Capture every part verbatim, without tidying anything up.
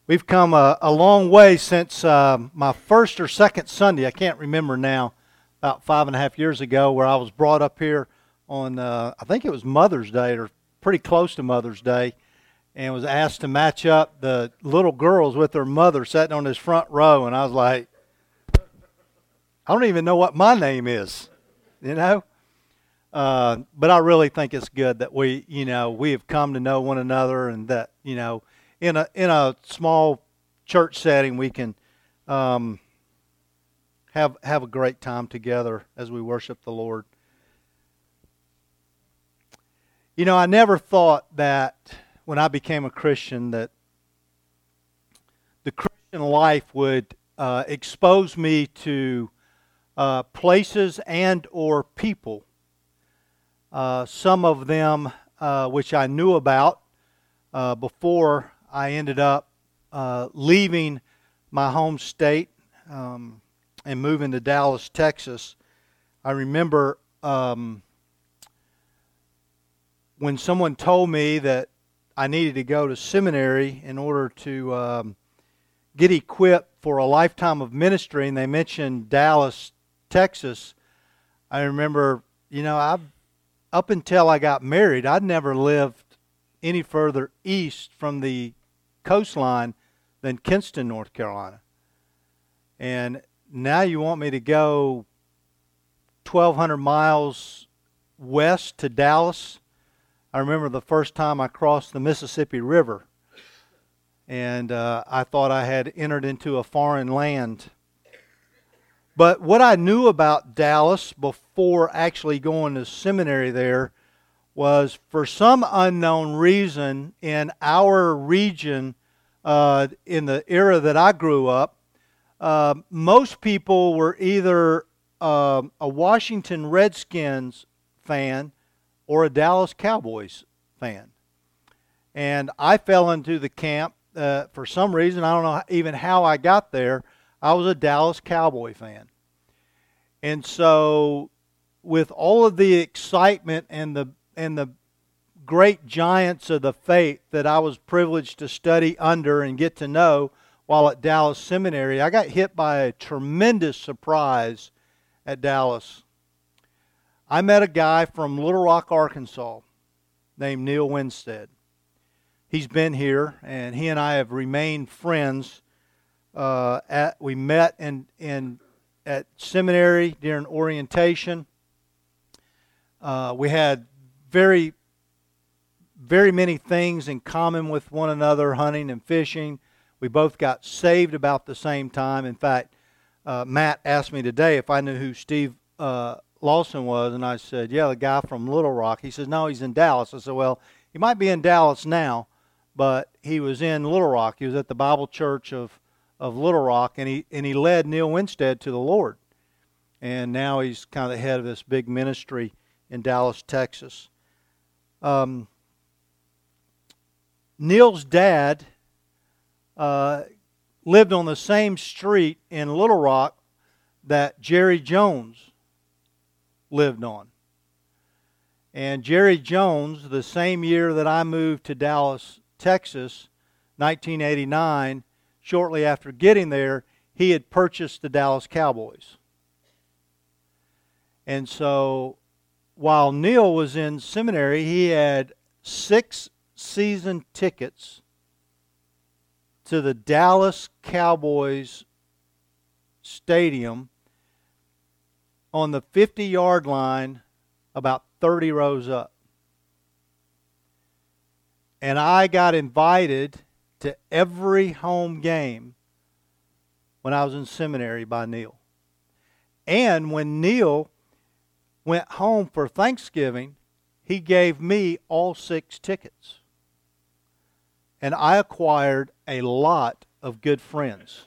We've come a, a long way since uh, my first or second Sunday, I can't remember now, about five and a half years ago, where I was brought up here on, uh, I think it was Mother's Day, or pretty close to Mother's Day, and was asked to match up the little girls with their mother sitting on this front row, and I was like, I don't even know what my name is, you know? Uh, but I really think it's good that we, you know, we have come to know one another, and that, you know, in a in a small church setting, we can um, have have a great time together as we worship the Lord. You know, I never thought that when I became a Christian that the Christian life would uh, expose me to uh, places and or people. Uh, some of them uh, which I knew about uh, before I ended up uh, leaving my home state um, and moving to Dallas, Texas. I remember um, when someone told me that I needed to go to seminary in order to um, get equipped for a lifetime of ministry, and they mentioned Dallas, Texas. I remember, you know, I've up until I got married, I'd never lived any further east from the coastline than Kinston, North Carolina. And now you want me to go twelve hundred miles west to Dallas. I remember the first time I crossed the Mississippi River, and uh, I thought I had entered into a foreign land. But what I knew about Dallas before actually going to seminary there was, for some unknown reason, in our region, uh, in the era that I grew up, uh, most people were either uh, a Washington Redskins fan or a Dallas Cowboys fan. And I fell into the camp uh, for some reason. I don't know even how I got there. I was a Dallas Cowboy fan. And so with all of the excitement and the and the great giants of the faith that I was privileged to study under and get to know while at Dallas Seminary, I got hit by a tremendous surprise at Dallas. I met a guy from Little Rock, Arkansas, named Neil Winstead. He's been here, and he and I have remained friends. Uh, at we met in in at seminary during orientation. Uh, we had very, very many things in common with one another, hunting and fishing. We both got saved about the same time. In fact, uh, Matt asked me today if I knew who Steve uh, Lawson was, and I said, yeah, the guy from Little Rock. He says, no, he's in Dallas. I said, well, he might be in Dallas now, but he was in Little Rock. He was at the Bible Church of of Little Rock, and he and he led Neil Winstead to the Lord. And now he's kind of the head of this big ministry in Dallas, Texas. Um, Neil's dad uh, lived on the same street in Little Rock that Jerry Jones lived on. And Jerry Jones, the same year that I moved to Dallas, Texas, nineteen eighty-nine, shortly after getting there, he had purchased the Dallas Cowboys. And so while Neil was in seminary, he had six season tickets to the Dallas Cowboys stadium on the fifty-yard line about thirty rows up. And I got invited to every home game when I was in seminary by Neil. And when Neil went home for Thanksgiving, he gave me all six tickets. And I acquired a lot of good friends.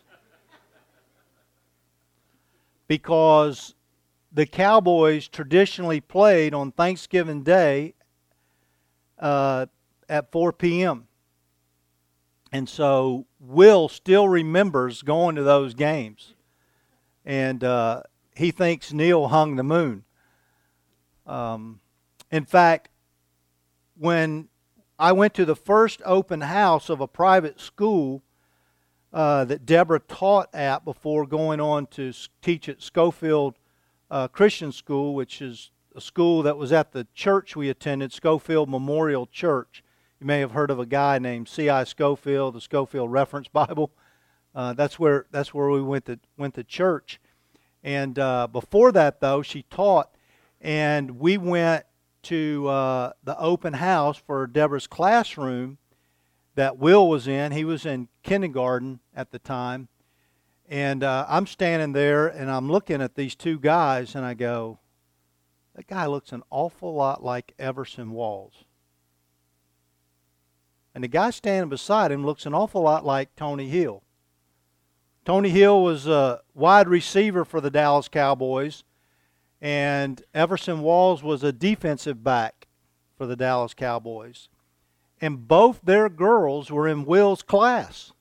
Because the Cowboys traditionally played on Thanksgiving Day uh, at four p.m. And so Will still remembers going to those games. And uh, he thinks Neil hung the moon. Um, in fact, when I went to the first open house of a private school uh, that Deborah taught at before going on to teach at Schofield uh, Christian School, which is a school that was at the church we attended, Schofield Memorial Church. You may have heard of a guy named C I Scofield, the Scofield Reference Bible. Uh, that's where that's where we went to went to church. And uh, before that, though, she taught, and we went to uh, the open house for Deborah's classroom that Will was in. He was in kindergarten at the time. And uh, I'm standing there, and I'm looking at these two guys, and I go, that guy looks an awful lot like Everson Walls. And the guy standing beside him looks an awful lot like Tony Hill. Tony Hill was a wide receiver for the Dallas Cowboys, and Everson Walls was a defensive back for the Dallas Cowboys. And both their girls were in Will's class.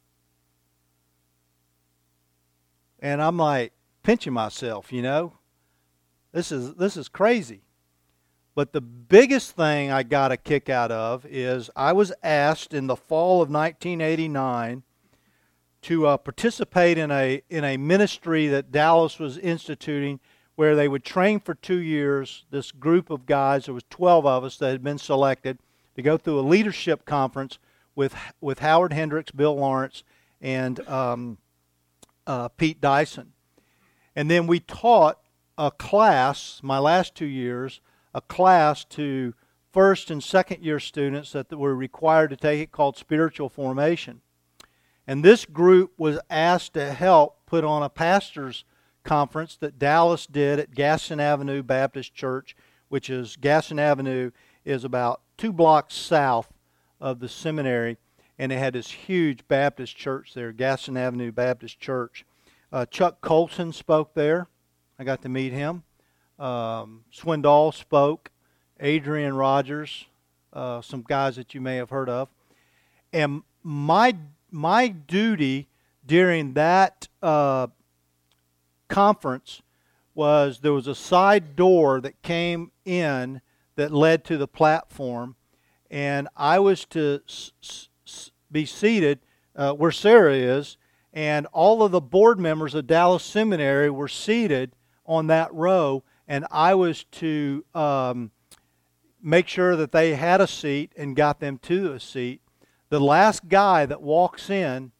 And I'm like pinching myself, you know. This is this is crazy. But the biggest thing I got a kick out of is I was asked in the fall of nineteen eighty-nine to uh, participate in a in a ministry that Dallas was instituting, where they would train for two years. This group of guys, there was twelve of us that had been selected to go through a leadership conference with with Howard Hendricks, Bill Lawrence, and um, uh, Pete Dyson. And then we taught a class, my last two years, a class to first and second year students that were required to take it, called Spiritual Formation. And this group was asked to help put on a pastor's conference that Dallas did at Gaston Avenue Baptist Church, which is, Gaston Avenue is about two blocks south of the seminary, and they had this huge Baptist church there, Gaston Avenue Baptist Church. Uh, Chuck Colson spoke there. I got to meet him. Um, Swindoll spoke. Adrian Rogers, uh, some guys that you may have heard of. And my my duty during that uh, conference was there was a side door that came in that led to the platform, and I was to s- s- be seated uh, where Sarah is, and all of the board members of Dallas Seminary were seated on that row, and I was to um, make sure that they had a seat and got them to a seat. The last guy that walks in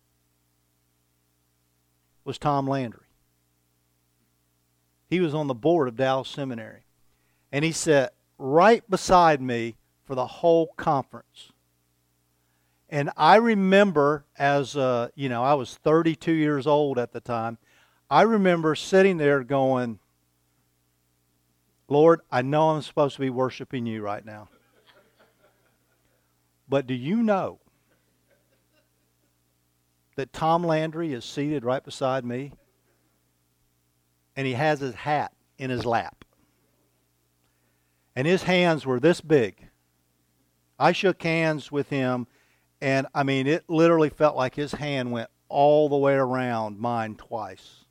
was Tom Landry. He was on the board of Dallas Seminary, and he sat right beside me for the whole conference. And I remember, as uh, you know, I was thirty-two years old at the time. I remember sitting there going, Lord, I know I'm supposed to be worshiping you right now. But do you know that Tom Landry is seated right beside me? And he has his hat in his lap. And his hands were this big. I shook hands with him, and I mean, it literally felt like his hand went all the way around mine twice.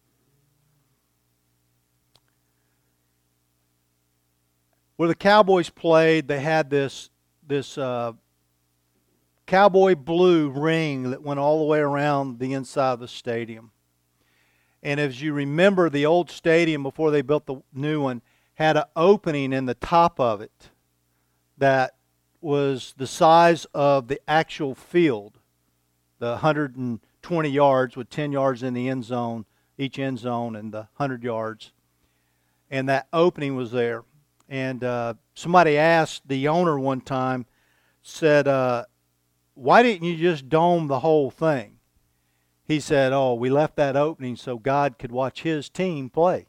Where the Cowboys played, they had this this uh, cowboy blue ring that went all the way around the inside of the stadium. And as you remember, the old stadium before they built the new one had an opening in the top of it that was the size of the actual field, the one hundred twenty yards with ten yards in the end zone, each end zone, and the one hundred yards. And that opening was there. And uh, somebody asked the owner one time, said, uh, why didn't you just dome the whole thing? He said, oh, we left that opening so God could watch his team play.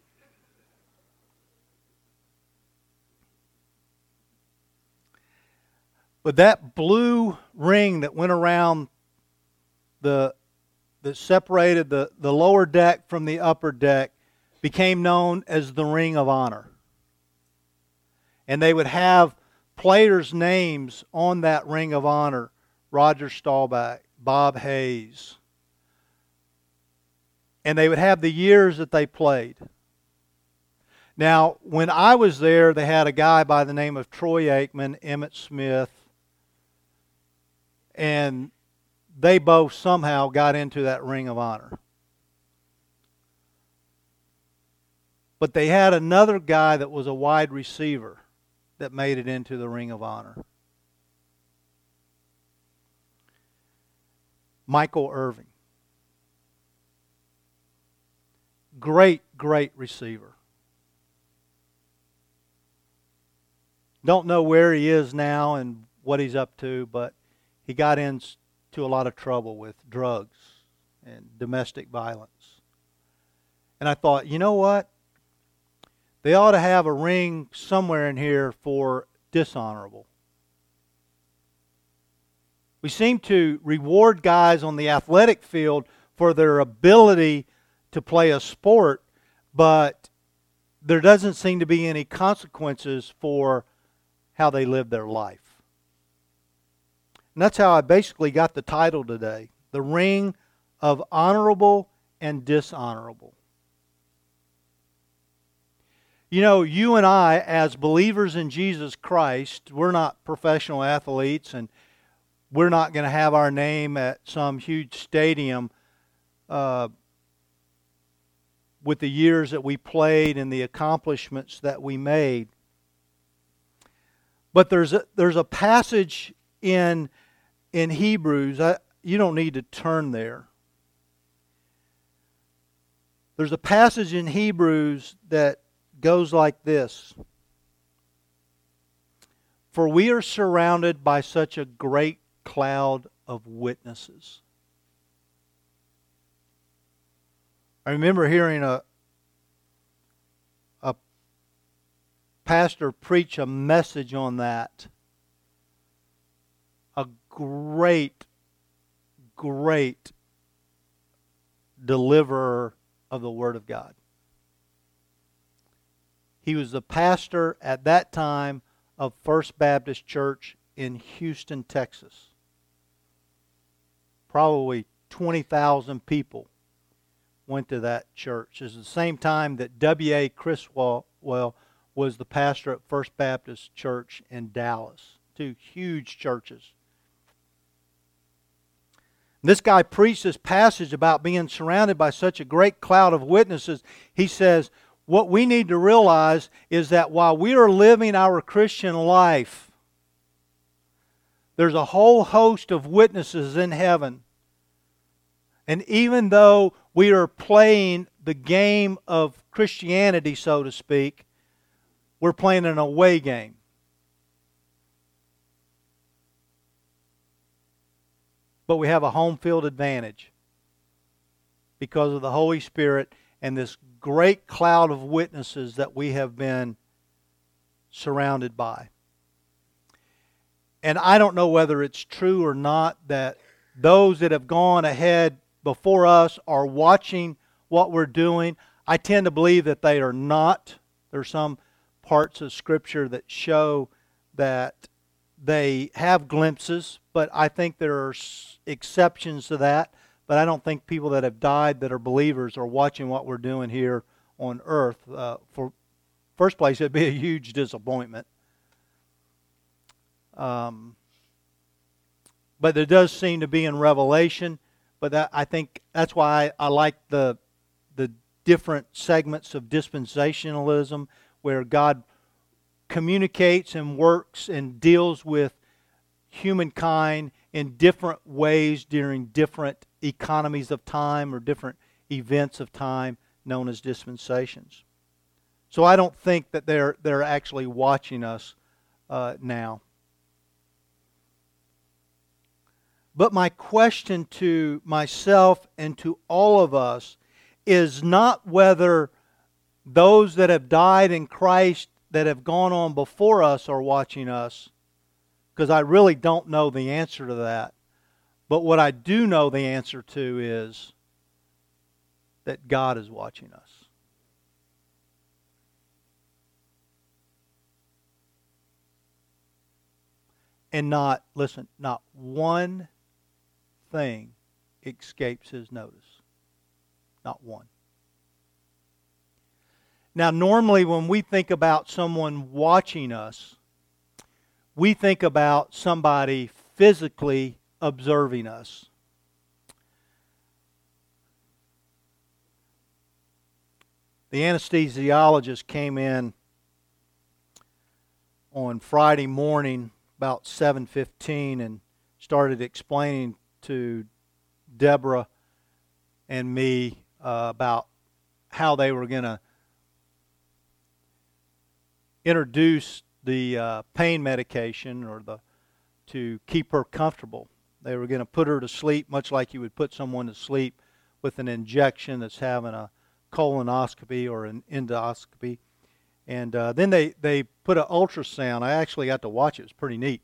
But that blue ring that went around the that separated the, the lower deck from the upper deck became known as the Ring of Honor. And they would have players' names on that Ring of Honor. Roger Staubach, Bob Hayes. And they would have the years that they played. Now, when I was there, they had a guy by the name of Troy Aikman, Emmitt Smith, and they both somehow got into that Ring of Honor. But they had another guy that was a wide receiver that made it into the Ring of Honor. Michael Irvin. Great, great receiver. Don't know where he is now and what he's up to, but he got into a lot of trouble with drugs and domestic violence. And I thought, you know what? They ought to have a ring somewhere in here for dishonorable. We seem to reward guys on the athletic field for their ability to play a sport, but there doesn't seem to be any consequences for how they live their life. And that's how I basically got the title today, The Ring of Honorable and Dishonorable. You know, you and I, as believers in Jesus Christ, we're not professional athletes, and we're not going to have our name at some huge stadium uh, with the years that we played and the accomplishments that we made. But there's a, there's a passage in, in Hebrews. I, you don't need to turn there. There's a passage in Hebrews that goes like this. For we are surrounded by such a great cloud of witnesses. I remember hearing a, a pastor preach a message on that. A great, great deliverer of the Word of God. He was the pastor at that time of First Baptist Church in Houston, Texas. Probably twenty thousand people went to that church. It's the same time that W A Criswell was the pastor at First Baptist Church in Dallas. Two huge churches. This guy preached this passage about being surrounded by such a great cloud of witnesses. He says, what we need to realize is that while we are living our Christian life, there's a whole host of witnesses in heaven. And even though we are playing the game of Christianity, so to speak, we're playing an away game. But we have a home field advantage because of the Holy Spirit and this great cloud of witnesses that we have been surrounded by. And I don't know whether it's true or not that those that have gone ahead before us are watching what we're doing. I tend to believe that they are not. There are some parts of Scripture that show that they have glimpses, but I think there are exceptions to that. But I don't think people that have died that are believers are watching what we're doing here on earth. Uh, for first place, it'd be a huge disappointment. Um, but there does seem to be in Revelation. But that, I think that's why I, I like the the different segments of dispensationalism, where God communicates and works and deals with humankind in different ways during different economies of time or different events of time known as dispensations. So I don't think that they're they're actually watching us uh, now. But my question to myself and to all of us is not whether those that have died in Christ that have gone on before us are watching us, because I really don't know the answer to that. But what I do know the answer to is that God is watching us. And not, listen, not one thing escapes His notice. Not one. Now, normally when we think about someone watching us, we think about somebody physically observing us. the anesthesiologist came in on Friday morning about seven fifteen and started explaining to Deborah and me uh, about how they were going to introduce the uh, pain medication or the to keep her comfortable. They were going to put her to sleep, much like you would put someone to sleep with an injection that's having a colonoscopy or an endoscopy. And uh, then they, they put an ultrasound. I actually got to watch it. It was pretty neat,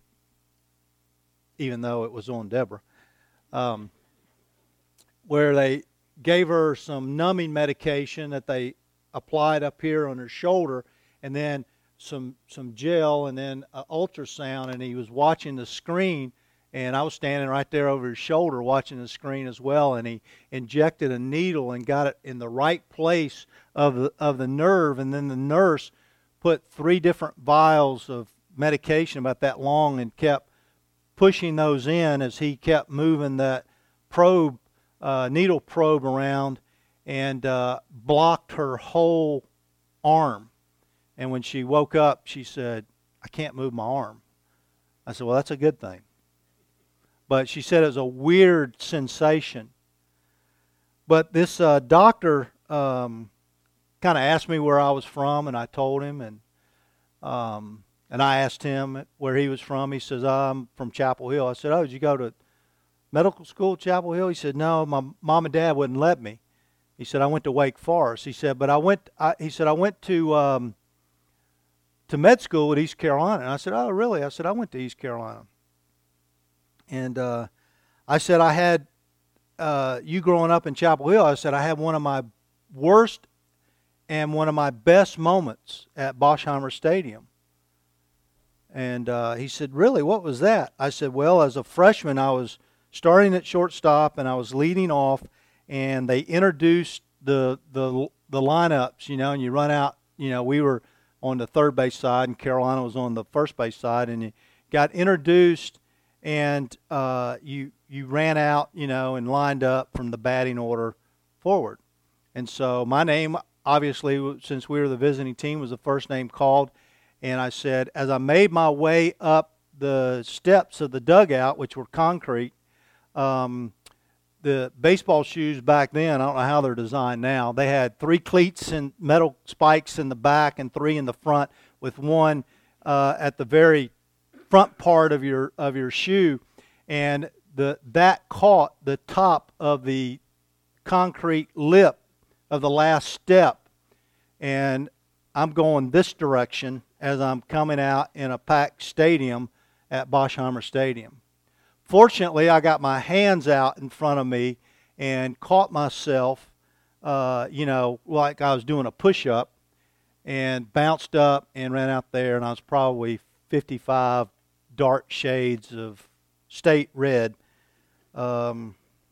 even though it was on Deborah, um, where they gave her some numbing medication that they applied up here on her shoulder, and then some some gel, and then an ultrasound, and he was watching the screen, and I was standing right there over his shoulder watching the screen as well, and he injected a needle and got it in the right place of the, of the nerve, and then the nurse put three different vials of medication about that long and kept pushing those in as he kept moving that probe, uh, needle probe around, and uh, blocked her whole arm. And when she woke up, she said, "I can't move my arm." I said, "Well, that's a good thing." But she said it was a weird sensation. But this uh, doctor um, kind of asked me where I was from, and I told him, and um, and I asked him where he was from. He says, "I'm from Chapel Hill." I said, "Oh, did you go to medical school at Chapel Hill?" He said, "No, my mom and dad wouldn't let me." He said, "I went to Wake Forest." He said, "But I went." I, he said, "I went to um, to med school at East Carolina." And I said, "Oh, really?" I said, "I went to East Carolina." And uh, I said, "I had uh, you growing up in Chapel Hill." I said, "I had one of my worst and one of my best moments at Boschheimer Stadium." And uh, he said, "Really? What was that?" I said, "Well, as a freshman, I was starting at shortstop and I was leading off, and they introduced the the the lineups, you know, and you run out. You know, we were on the third base side and Carolina was on the first base side, and you got introduced, and uh, you you ran out, you know, and lined up from the batting order forward. And so my name, obviously, since we were the visiting team, was the first name called. And I said, as I made my way up the steps of the dugout, which were concrete, um, the baseball shoes back then, I don't know how they're designed now, they had three cleats and metal spikes in the back and three in the front, with one uh, at the very front part of your of your shoe, and the that caught the top of the concrete lip of the last step, and I'm going this direction as I'm coming out in a packed stadium at Boschheimer Stadium. Fortunately, I got my hands out in front of me and caught myself, uh, you know, like I was doing a push-up, and bounced up and ran out there, and I was probably fifty-five dark shades of state red um,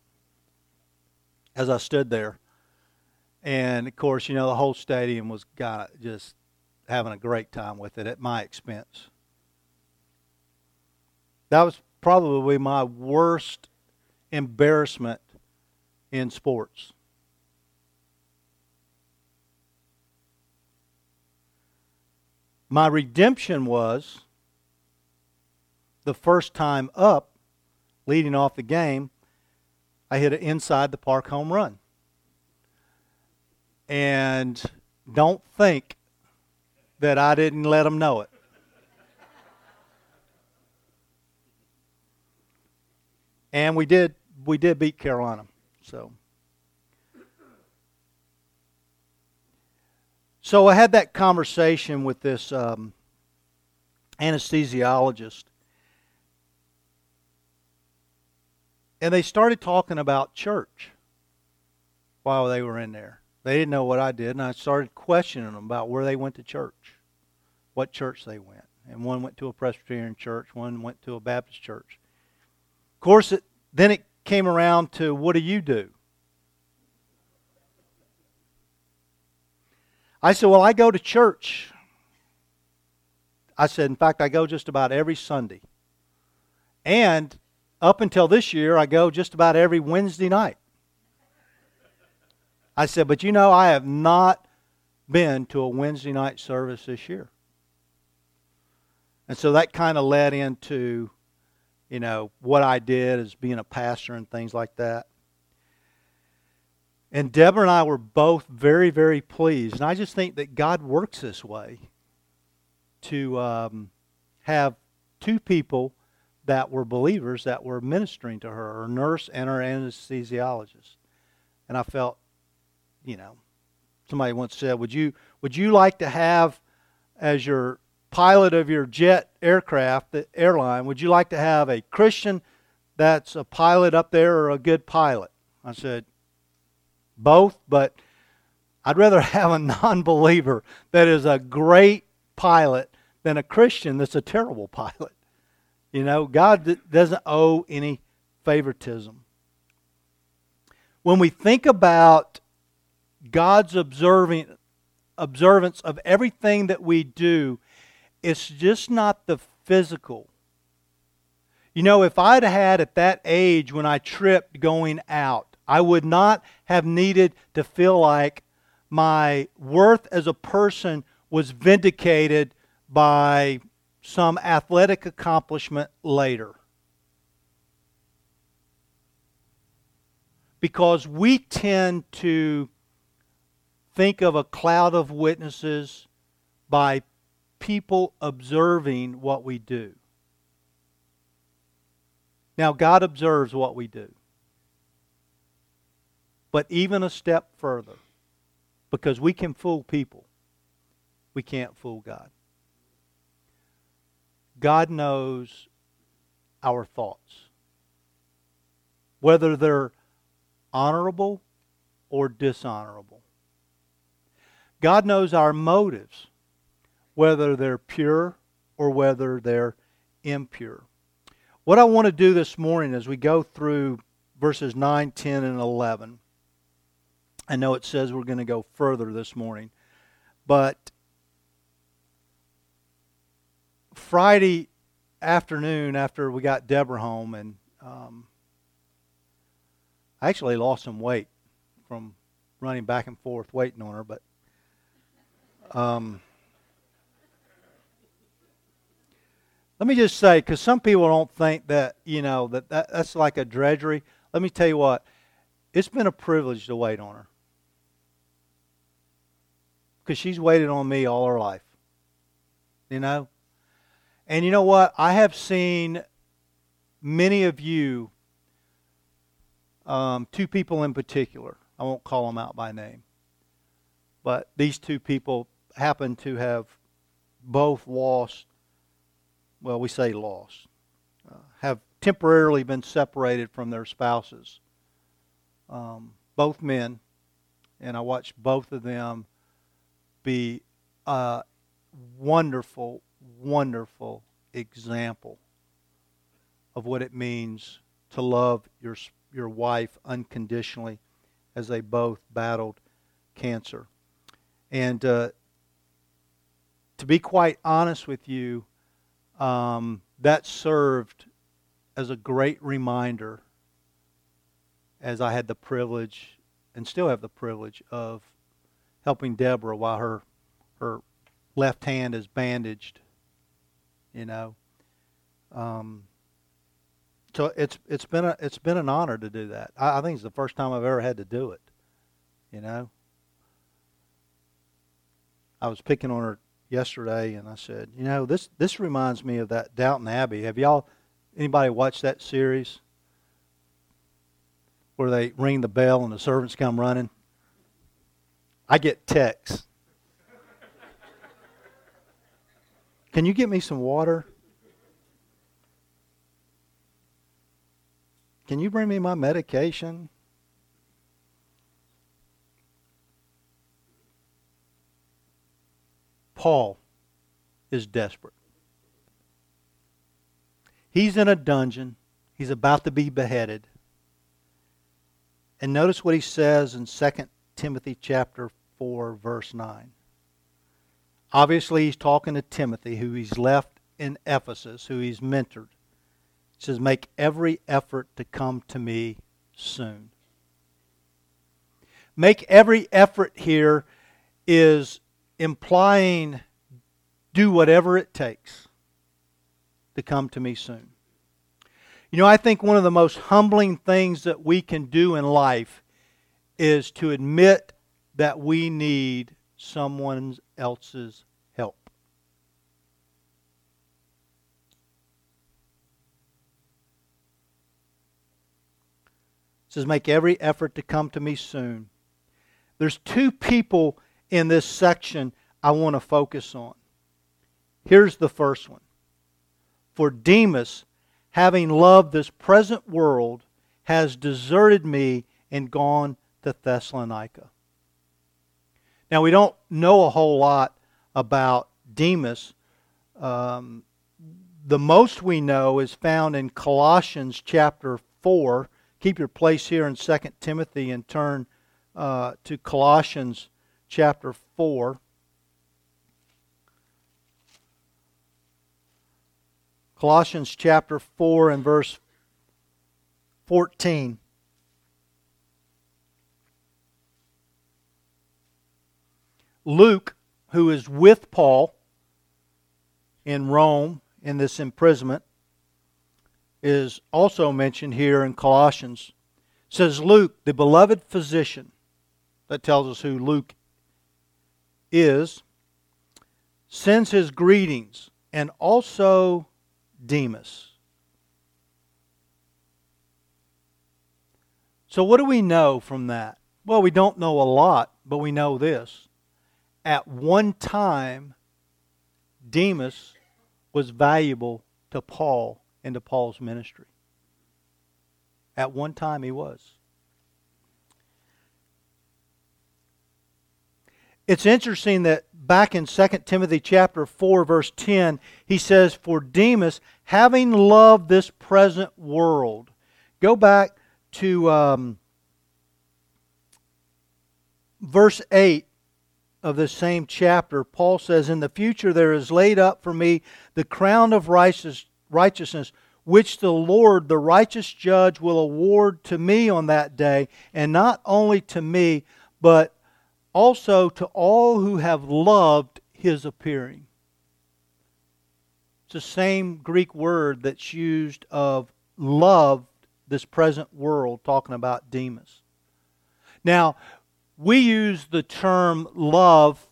as I stood there. And, of course, you know, the whole stadium was kind of just having a great time with it at my expense. That was probably my worst embarrassment in sports. My redemption was the first time up, leading off the game, I hit an inside the park home run. And don't think that I didn't let them know it. And we did we did beat Carolina. So So I had that conversation with this um, anesthesiologist. And they started talking about church while they were in there. They didn't know what I did, and I started questioning them about where they went to church, what church they went. And one went to a Presbyterian church, one went to a Baptist church. Of course, it, then it came around to, what do you do? I said, well, I go to church. I said, in fact, I go just about every Sunday. And up until this year, I go just about every Wednesday night. I said, but you know, I have not been to a Wednesday night service this year. And so that kind of led into, you know, what I did as being a pastor and things like that. And Deborah and I were both very, very pleased. And I just think that God works this way to um, have two people that were believers that were ministering to her, her nurse and her anesthesiologist. And I felt, you know, somebody once said, would you would you like to have as your pilot of your jet aircraft, the airline, would you like to have a Christian that's a pilot up there or a good pilot? I said, both, but I'd rather have a non-believer that is a great pilot than a Christian that's a terrible pilot. You know, God doesn't owe any favoritism. When we think about God's observing, observance of everything that we do, it's just not the physical. You know, if I'd had at that age when I tripped going out, I would not have needed to feel like my worth as a person was vindicated by some athletic accomplishment later. Because we tend to think of a cloud of witnesses by people observing what we do. Now, God observes what we do. But even a step further, because we can fool people, we can't fool God. God knows our thoughts, whether they're honorable or dishonorable. God knows our motives, whether they're pure or whether they're impure. What I want to do this morning as we go through verses nine, ten, and eleven, I know it says we're going to go further this morning, but Friday afternoon after we got Deborah home, and um, I actually lost some weight from running back and forth waiting on her, but um, let me just say, because some people don't think that, you know, that, that that's like a drudgery. Let me tell you what, it's been a privilege to wait on her. Because she's waited on me all her life. You know? And you know what? I have seen many of you, um, two people in particular, I won't call them out by name, but these two people happen to have both lost, well, we say lost, uh, have temporarily been separated from their spouses. Um, both men, and I watched both of them be a wonderful, wonderful example of what it means to love your your wife unconditionally as they both battled cancer. And uh, to be quite honest with you, um, that served as a great reminder as I had the privilege, and still have the privilege, of helping Deborah while her her left hand is bandaged. You know, um, so it's it's been a it's been an honor to do that. I, I think it's the first time I've ever had to do it. You know, I was picking on her yesterday, and I said, you know, this this reminds me of that Downton Abbey. Have y'all anybody watched that series where they ring the bell and the servants come running? I get texts. Can you get me some water? Can you bring me my medication? Paul is desperate. He's in a dungeon. He's about to be beheaded. And notice what he says in Second Timothy chapter four, verse nine. Obviously, he's talking to Timothy, who he's left in Ephesus, who he's mentored. He says, make every effort to come to me soon. Make every effort here is implying do whatever it takes to come to me soon. You know, I think one of the most humbling things that we can do in life is to admit that we need someone else's help. It says, make every effort to come to me soon. There's two people in this section I want to focus on. Here's the first one. For Demas, having loved this present world, has deserted me and gone to Thessalonica. Now, we don't know a whole lot about Demas. Um, the most we know is found in Colossians chapter four. Keep your place here in Second Timothy and turn uh, to Colossians chapter four. Colossians chapter four and verse fourteen. Luke, who is with Paul in Rome in this imprisonment, is also mentioned here in Colossians. It says, Luke, the beloved physician, that tells us who Luke is, sends his greetings, and also Demas. So what do we know from that? Well, we don't know a lot, but we know this. At one time, Demas was valuable to Paul and to Paul's ministry. At one time he was. It's interesting that back in Second Timothy chapter four, verse ten, he says, for Demas, having loved this present world. Go back to um, verse eight of this same chapter. Paul says, in the future there is laid up for me the crown of righteousness, which the Lord, the righteous judge, will award to me on that day, and not only to me, but also to all who have loved his appearing. It's the same Greek word that's used of loved this present world, talking about Demas. Now, we use the term love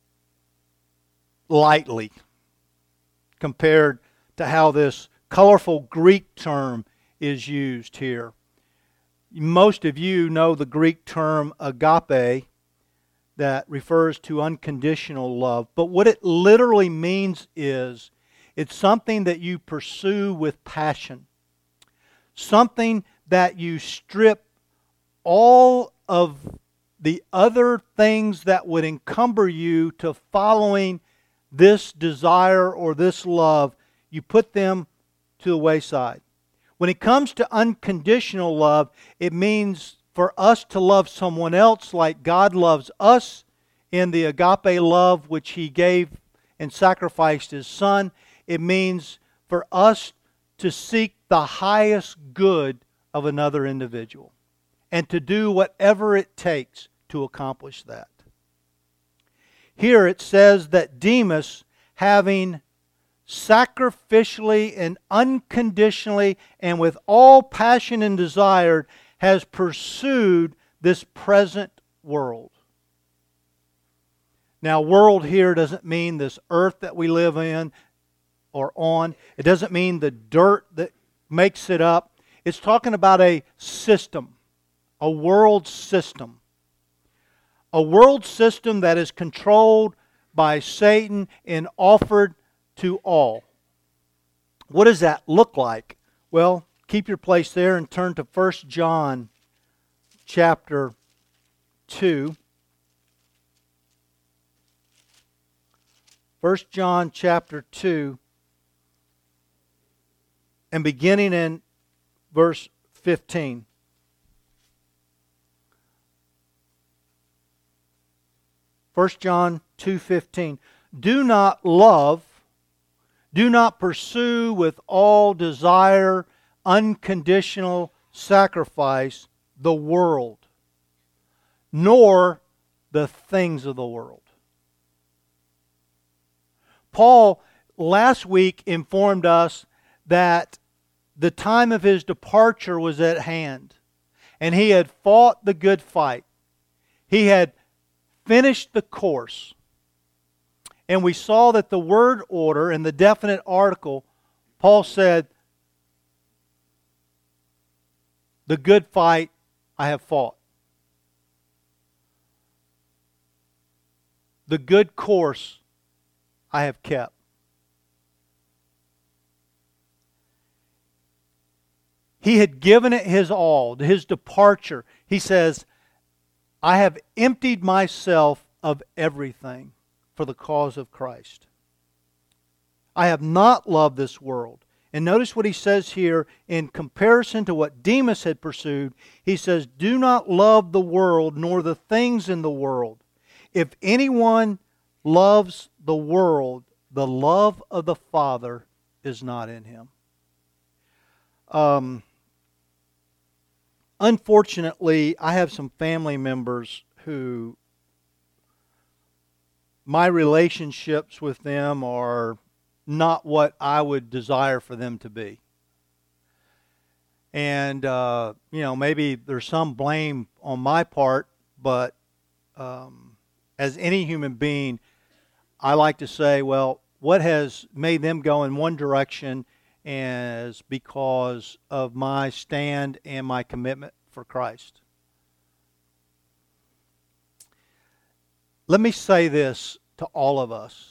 lightly compared to how this colorful Greek term is used here. Most of you know the Greek term agape, that refers to unconditional love. But what it literally means is it's something that you pursue with passion. Something that you strip all of the other things that would encumber you to following this desire or this love. You put them to the wayside. When it comes to unconditional love, it means for us to love someone else like God loves us in the agape love which He gave and sacrificed His Son. It means for us to seek the highest good of another individual and to do whatever it takes to accomplish that. Here it says that Demas, having sacrificially and unconditionally and with all passion and desire, has pursued this present world. Now, world here doesn't mean this earth that we live in or on. It doesn't mean the dirt that makes it up. It's talking about a system, a world system. A world system that is controlled by Satan and offered to all. What does that look like? Well, keep your place there and turn to First John chapter two. First John chapter two, and beginning in verse fifteen. First John two fifteen. Do not love, do not pursue with all desire, unconditional sacrifice the world, nor the things of the world. Paul last week informed us that the time of his departure was at hand, and he had fought the good fight. He had finished the course. And we saw that the word order in the definite article, Paul said, the good fight I have fought. The good course I have kept. He had given it his all, his departure. He says, I have emptied myself of everything for the cause of Christ. I have not loved this world. And notice what he says here in comparison to what Demas had pursued. He says, do not love the world nor the things in the world. If anyone loves the world, the love of the Father is not in him. Um, unfortunately, I have some family members who my relationships with them are not what I would desire for them to be. And, uh, you know, maybe there's some blame on my part, but um, as any human being, I like to say, well, what has made them go in one direction is because of my stand and my commitment for Christ. Let me say this to all of us.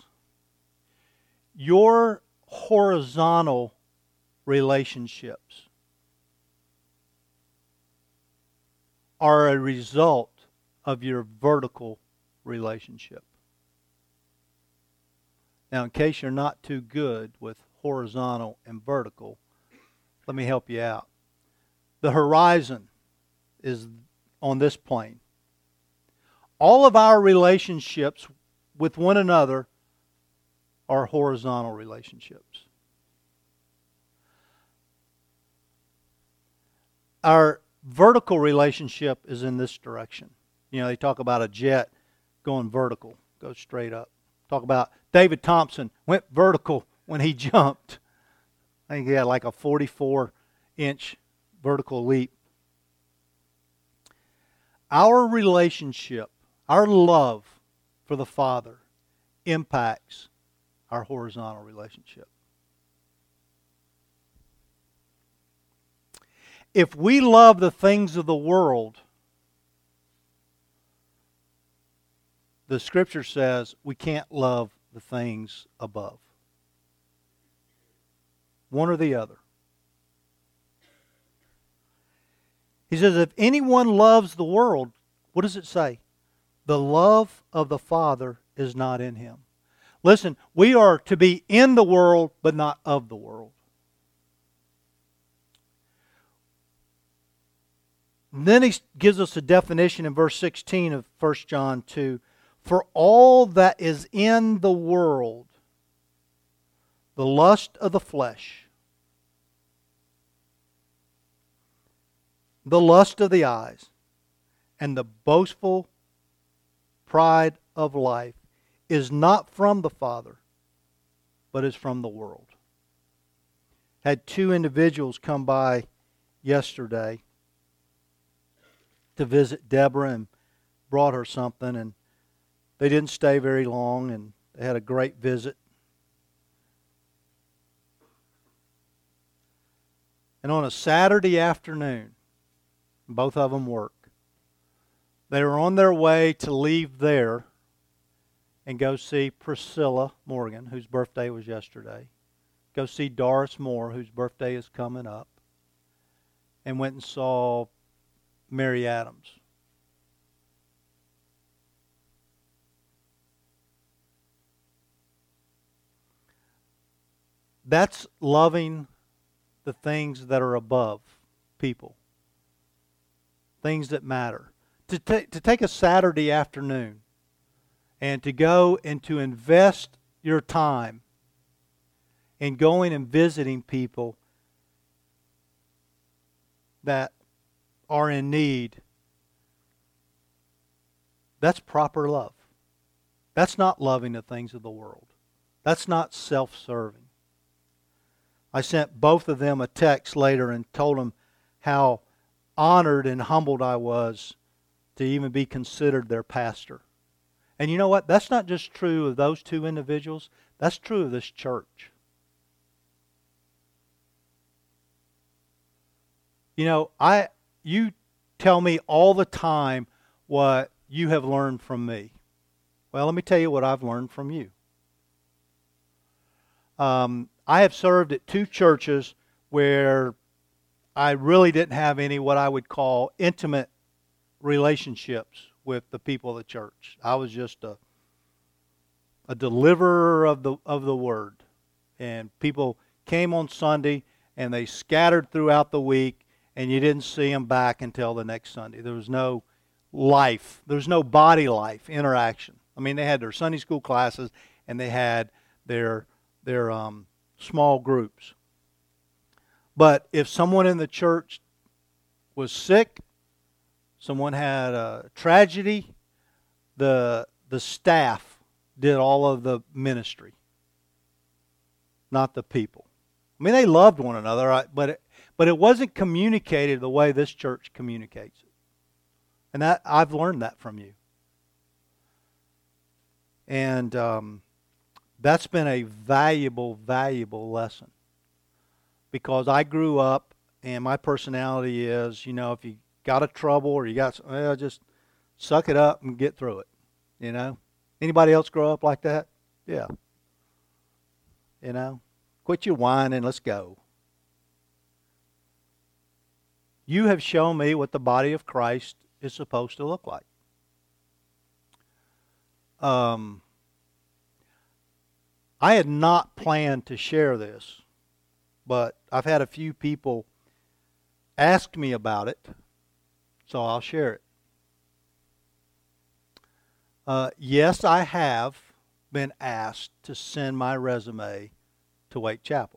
Your horizontal relationships are a result of your vertical relationship. Now, in case you're not too good with horizontal and vertical, let me help you out. The horizon is on this plane. All of our relationships with one another are horizontal relationships. Our vertical relationship is in this direction. You know, they talk about a jet going vertical, goes straight up. Talk about David Thompson went vertical when he jumped. I think he had like a forty-four inch vertical leap. Our relationship, our love for the Father impacts our horizontal relationship. If we love the things of the world, the Scripture says we can't love the things above. One or the other. He says, if anyone loves the world, what does it say? The love of the Father is not in him. Listen, we are to be in the world, but not of the world. And then he gives us a definition in verse sixteen of First John two. For all that is in the world, the lust of the flesh, the lust of the eyes, and the boastful pride of life is not from the Father, but is from the world. Had two individuals come by yesterday to visit Deborah and brought her something, and they didn't stay very long, and they had a great visit. And on a Saturday afternoon, both of them work, they were on their way to leave there and go see Priscilla Morgan, whose birthday was yesterday. Go see Doris Moore, whose birthday is coming up. And went and saw Mary Adams. That's loving the things that are above people. Things that matter. To, ta- to take a Saturday afternoon and to go and to invest your time in going and visiting people that are in need, that's proper love. That's not loving the things of the world. That's not self-serving. I sent both of them a text later and told them how honored and humbled I was to even be considered their pastor. And you know what? That's not just true of those two individuals. That's true of this church. You know, I you tell me all the time what you have learned from me. Well, let me tell you what I've learned from you. Um, I have served at two churches where I really didn't have any what I would call intimate relationships with the people of the church. I was just a a deliverer of the of the word. And people came on Sunday and they scattered throughout the week, and you didn't see them back until the next Sunday. There was no life. There was no body life interaction. I mean, they had their Sunday school classes and they had their their um, small groups. But if someone in the church was sick, someone had a tragedy, the the staff did all of the ministry, not the people. I mean, they loved one another, but it, but it wasn't communicated the way this church communicates it. And that I've learned that from you. And um, that's been a valuable, valuable lesson. Because I grew up, and my personality is, you know, if you got a trouble or you got, well, just suck it up and get through it. You know? Anybody else grow up like that? Yeah. You know? Quit your whining, let's go. You have shown me what the body of Christ is supposed to look like. Um, I had not planned to share this, but I've had a few people ask me about it, so I'll share it. Uh, yes, I have been asked to send my resume to Wake Chapel.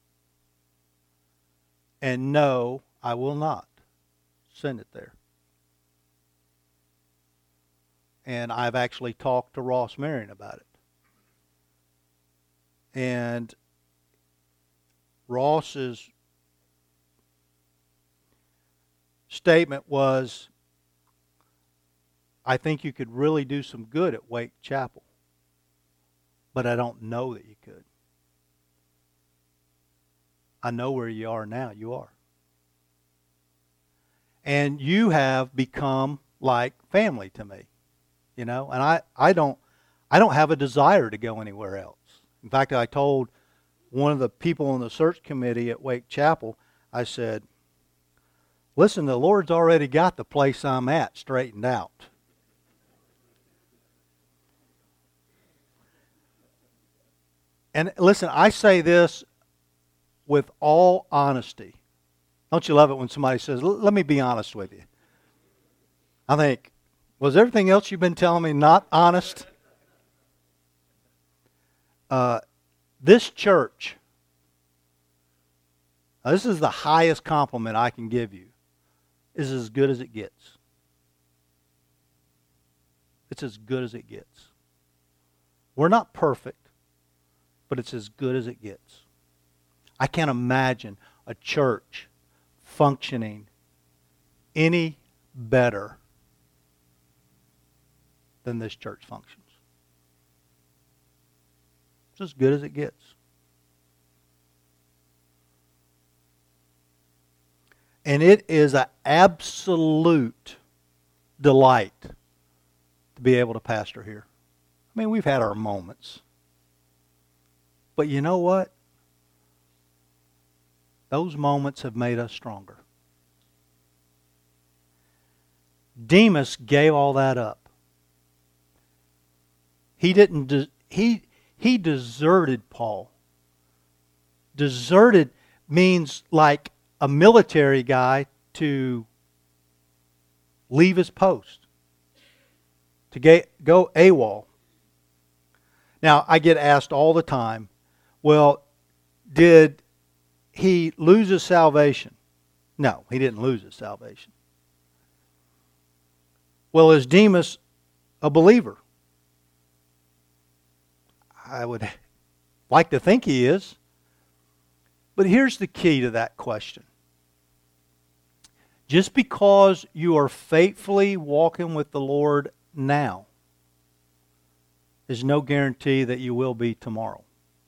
And no, I will not send it there. And I've actually talked to Ross Marion about it. And Ross's statement was, I think you could really do some good at Wake Chapel, but I don't know that you could. I know where you are now. You are. And you have become like family to me. You know, and I, I don't I don't have a desire to go anywhere else. In fact, I told one of the people on the search committee at Wake Chapel, I said, listen, the Lord's already got the place I'm at straightened out. And listen, I say this with all honesty. Don't you love it when somebody says, let me be honest with you? I think, was everything else you've been telling me not honest? Uh, this church, now this is the highest compliment I can give you, is as good as it gets. It's as good as it gets. We're not perfect, but it's as good as it gets. I can't imagine a church functioning any better than this church functions. It's as good as it gets. And it is an absolute delight to be able to pastor here. I mean, we've had our moments. But you know what? Those moments have made us stronger. Demas gave all that up. He didn't de- he he deserted Paul. Deserted means like a military guy to leave his post, to get, go AWOL. Now, I get asked all the time, well, did he lose his salvation? No, he didn't lose his salvation. Well, is Demas a believer? I would like to think he is. But here's the key to that question. Just because you are faithfully walking with the Lord now is no guarantee that you will be tomorrow.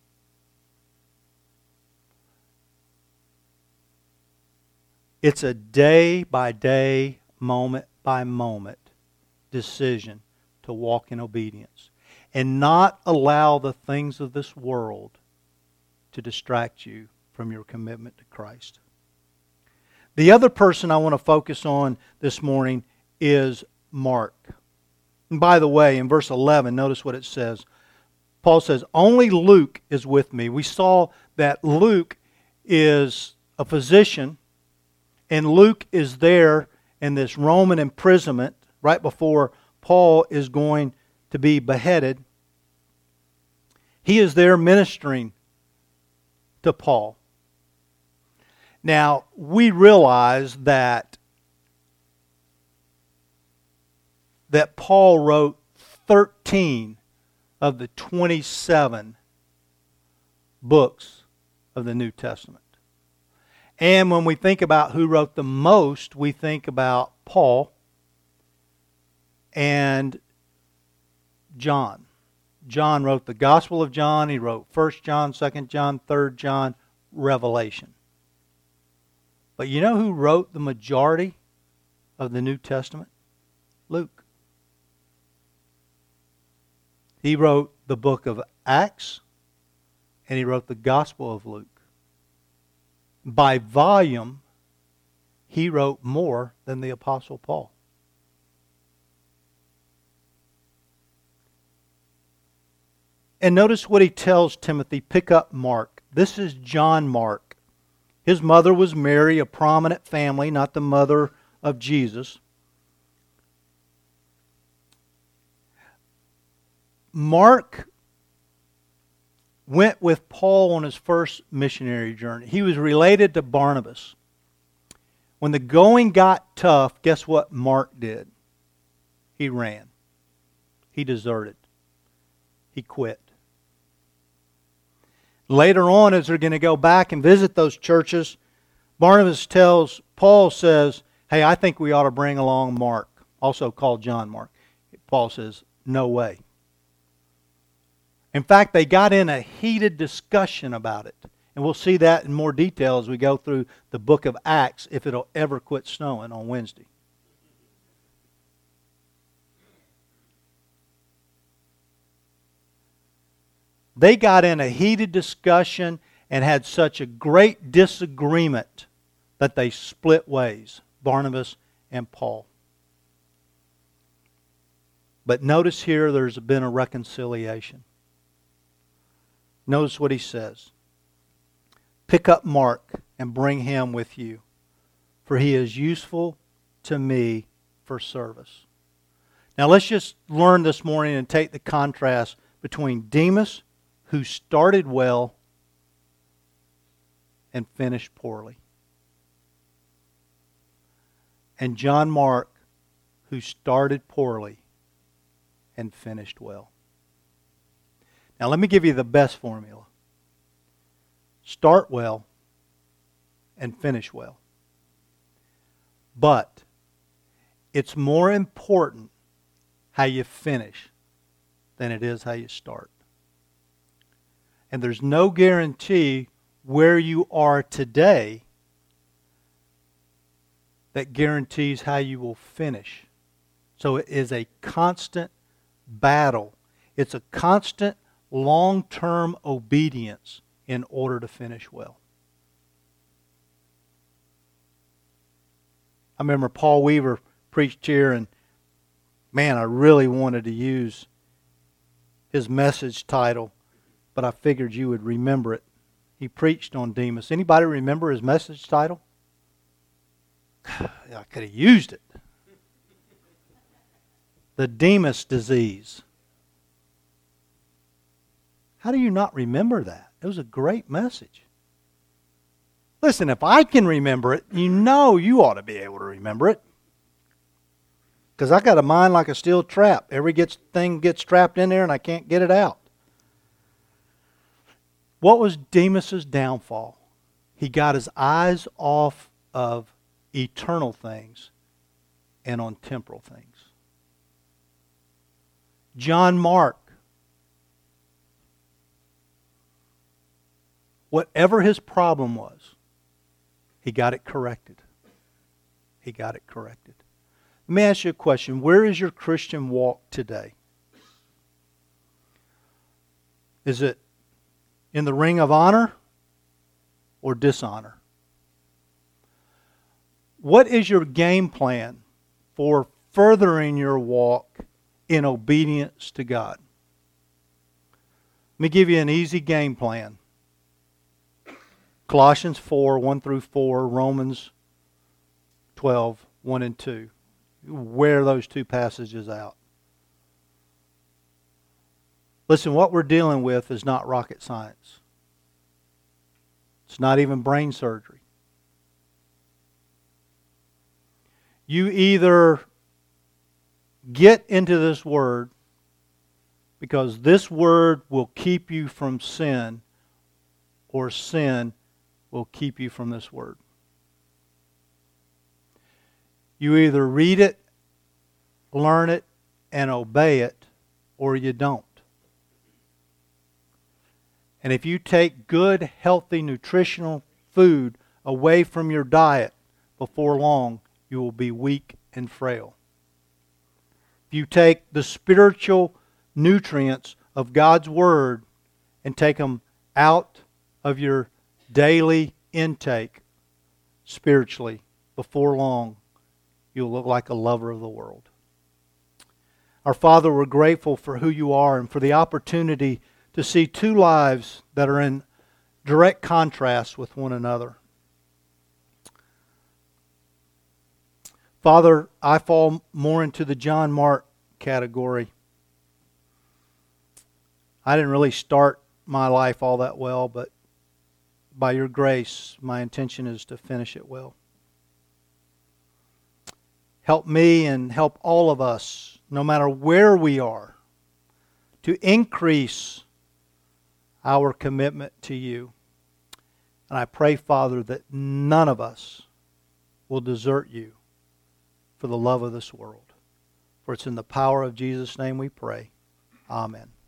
It's a day by day, moment by moment decision to walk in obedience and not allow the things of this world to distract you from your commitment to Christ. The other person I want to focus on this morning is Mark. And by the way, in verse eleven, notice what it says. Paul says, only Luke is with me. We saw that Luke is a physician, and Luke is there in this Roman imprisonment right before Paul is going to be beheaded. He is there ministering to Paul. Now, we realize that, that Paul wrote thirteen of the twenty-seven books of the New Testament. And when we think about who wrote the most, we think about Paul and John. John wrote the Gospel of John. He wrote First John, Second John, Third John, Revelation. But you know who wrote the majority of the New Testament? Luke. He wrote the book of Acts, and he wrote the Gospel of Luke. By volume, he wrote more than the Apostle Paul. And notice what he tells Timothy, pick up Mark. This is John Mark. His mother was Mary, a prominent family, not the mother of Jesus. Mark went with Paul on his first missionary journey. He was related to Barnabas. When the going got tough, guess what Mark did? He ran. He deserted. He quit. Later on, as they're going to go back and visit those churches, Barnabas tells, Paul says, hey, I think we ought to bring along Mark, also called John Mark. Paul says, no way. In fact, they got in a heated discussion about it. And we'll see that in more detail as we go through the book of Acts, if it'll ever quit snowing on Wednesday. They got in a heated discussion and had such a great disagreement that they split ways, Barnabas and Paul. But notice here there's been a reconciliation. Notice what he says. Pick up Mark and bring him with you, for he is useful to me for service. Now let's just learn this morning and take the contrast between Demas, who started well and finished poorly, and John Mark, who started poorly and finished well. Now let me give you the best formula. Start well and finish well. But it's more important how you finish than it is how you start. And there's no guarantee where you are today that guarantees how you will finish. So it is a constant battle. It's a constant long-term obedience in order to finish well. I remember Paul Weaver preached here, and man, I really wanted to use his message title, but I figured you would remember it. He preached on Demas. Anybody remember his message title? I could have used it. The Demas disease. How do you not remember that? It was a great message. Listen, if I can remember it, you know you ought to be able to remember it. Because I got a mind like a steel trap. Every gets, thing gets trapped in there and I can't get it out. What was Demas's downfall? He got his eyes off of eternal things and on temporal things. John Mark, whatever his problem was, he got it corrected. He got it corrected. Let me ask you a question. Where is your Christian walk today? Is it in the ring of honor or dishonor? What is your game plan for furthering your walk in obedience to God? Let me give you an easy game plan. Colossians four, one through four, Romans twelve, one and two. Wear those two passages out. Listen, what we're dealing with is not rocket science. It's not even brain surgery. You either get into this Word because this Word will keep you from sin, or sin will keep you from this Word. You either read it, learn it, and obey it, or you don't. And if you take good, healthy, nutritional food away from your diet, before long, you will be weak and frail. If you take the spiritual nutrients of God's Word and take them out of your daily intake spiritually, before long, you'll look like a lover of the world. Our Father, we're grateful for who you are and for the opportunity to see two lives that are in direct contrast with one another. Father, I fall more into the John Mark category. I didn't really start my life all that well, but by your grace, my intention is to finish it well. Help me and help all of us, no matter where we are, to increase our commitment to you. And I pray, Father, that none of us will desert you for the love of this world. For it's in the power of Jesus' name we pray. Amen.